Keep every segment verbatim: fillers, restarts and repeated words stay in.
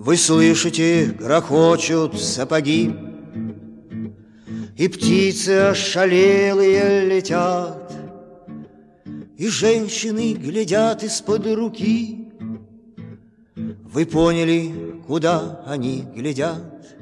Вы слышите, грохочут сапоги, и птицы ошалелые летят, и женщины глядят из-под руки. Вы поняли, куда они глядят?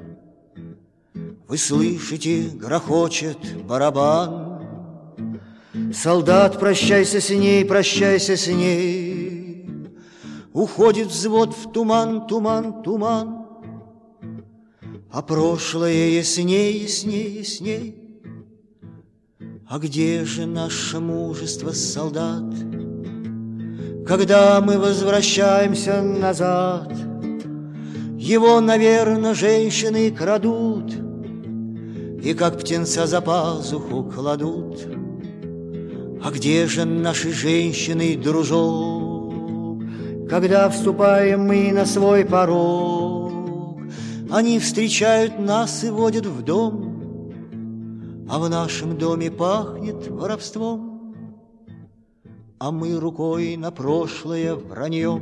Вы слышите, грохочет барабан. Солдат, прощайся с ней, прощайся с ней. Уходит взвод в туман, туман, туман. А прошлое ясней, ясней, ясней. А где же наше мужество, солдат? Когда мы возвращаемся назад, его, наверное, женщины крадут и как птенца за пазуху кладут. А где же наши женщины, дружок? Когда вступаем мы на свой порог, они встречают нас и водят в дом, а в нашем доме пахнет воровством, а мы рукой на прошлое вранье,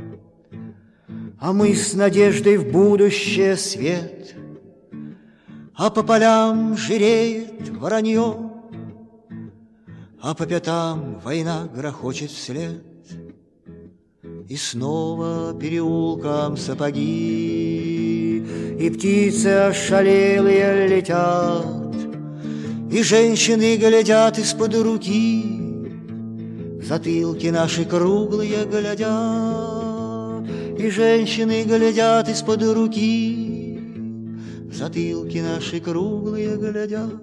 а мы с надеждой в будущее свет, а по полям жиреет воронье, а по пятам война грохочет вслед. И снова переулком сапоги, и птицы ошалелые летят, и женщины глядят из-под руки, затылки наши круглые глядят, и женщины глядят из-под руки, затылки наши круглые глядят.